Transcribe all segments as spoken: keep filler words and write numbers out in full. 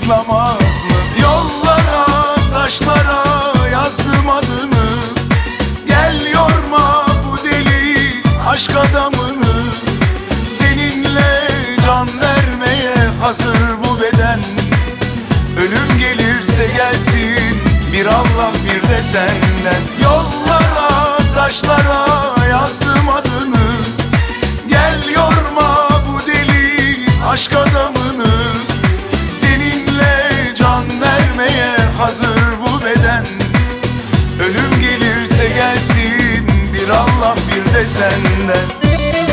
sızlamaz mı? Yollara, taşlara yazdım adını. Gel yorma bu deli aşk adamını. Seninle can vermeye hazır bu beden. Ölüm gelirse gelsin, bir Allah bir de senden. Yollara, taşlara yazdım adını. Gel yorma bu deli aşk adamını. Seninle can vermeye hazır bu beden. Ölüm gelirse gelsin, bir Allah bir de senden.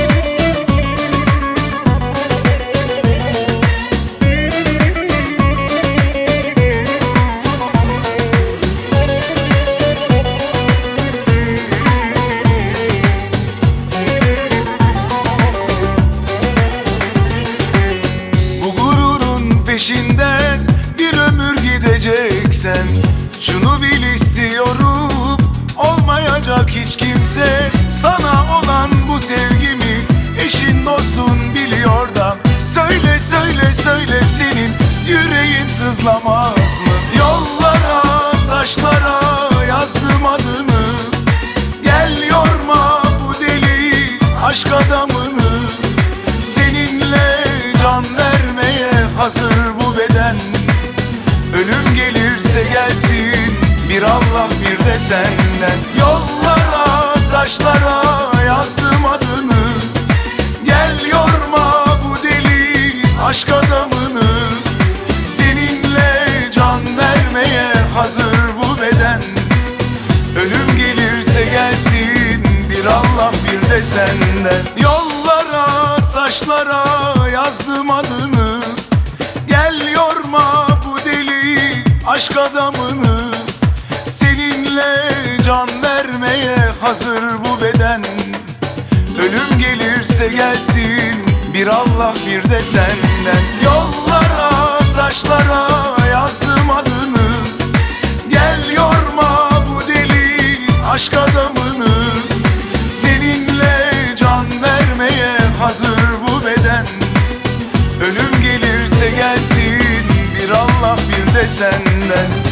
Peşinden bir ömür gideceksen, şunu bil istiyorum, olmayacak hiç kimse. Sana olan bu sevgimi eşin dostun biliyor da. Söyle söyle söyle, senin yüreğin sızlamaz mı? Yollara, taşlara yazdım adını. Gel yorma bu deli aşk adamını. Seninle can vermeye hazır bu beden. Ölüm gelirse gelsin, bir Allah bir de senden. Yollara, taşlara yazdım adını. Gel yorma bu deli aşk adamını. Seninle can vermeye hazır bu beden. Ölüm gelirse gelsin, bir Allah bir de senden. Yollara, taşlara yazdım adını. Gel yorma bu deli aşk adamını. Seninle can vermeye hazır bu beden. Ölüm gelirse gelsin, bir Allah bir de senden. Yollara, taşlara yazdım adını. Gel yorma bu deli aşk adamını. Seninle can vermeye hazır bu beden. Ölüm gelirse gelsin, bir Allah bir de senden.